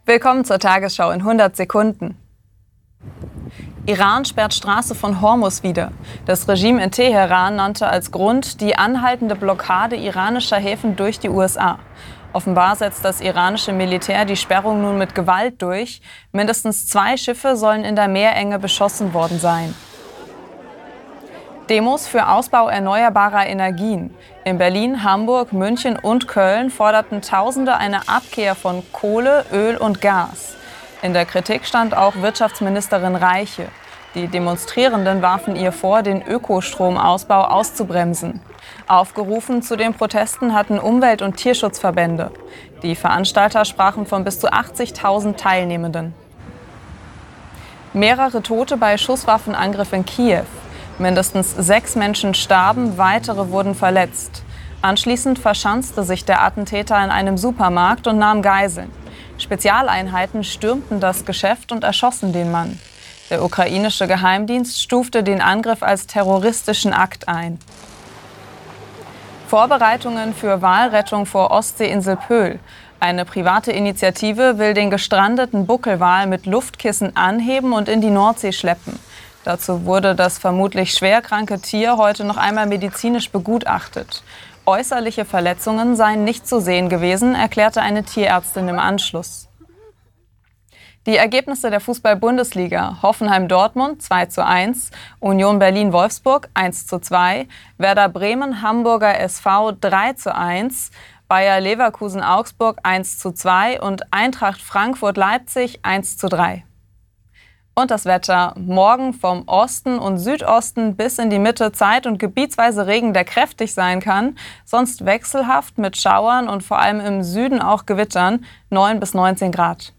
Willkommen zur Tagesschau in 100 Sekunden. Iran sperrt Straße von Hormuz wieder. Das Regime in Teheran nannte als Grund die anhaltende Blockade iranischer Häfen durch die USA. Offenbar setzt das iranische Militär die Sperrung nun mit Gewalt durch. Mindestens 2 Schiffe sollen in der Meerenge beschossen worden sein. Demos für Ausbau erneuerbarer Energien. In Berlin, Hamburg, München und Köln forderten Tausende eine Abkehr von Kohle, Öl und Gas. In der Kritik stand auch Wirtschaftsministerin Reiche. Die Demonstrierenden warfen ihr vor, den Ökostromausbau auszubremsen. Aufgerufen zu den Protesten hatten Umwelt- und Tierschutzverbände. Die Veranstalter sprachen von bis zu 80.000 Teilnehmenden. Mehrere Tote bei Schusswaffenangriff in Kiew. Mindestens 6 Menschen starben, weitere wurden verletzt. Anschließend verschanzte sich der Attentäter in einem Supermarkt und nahm Geiseln. Spezialeinheiten stürmten das Geschäft und erschossen den Mann. Der ukrainische Geheimdienst stufte den Angriff als terroristischen Akt ein. Vorbereitungen für Walrettung vor Ostseeinsel Pöhl. Eine private Initiative will den gestrandeten Buckelwal mit Luftkissen anheben und in die Nordsee schleppen. Dazu wurde das vermutlich schwerkranke Tier heute noch einmal medizinisch begutachtet. Äußerliche Verletzungen seien nicht zu sehen gewesen, erklärte eine Tierärztin im Anschluss. Die Ergebnisse der Fußball-Bundesliga: Hoffenheim-Dortmund 2:1, Union Berlin-Wolfsburg 1:2, Werder Bremen-Hamburger SV 3:1, Bayer Leverkusen-Augsburg 1:2 und Eintracht Frankfurt-Leipzig 1:3. Und das Wetter: Morgen vom Osten und Südosten bis in die Mitte Zeit- und gebietsweise Regen, der kräftig sein kann. Sonst wechselhaft mit Schauern und vor allem im Süden auch Gewittern, 9 bis 19 Grad.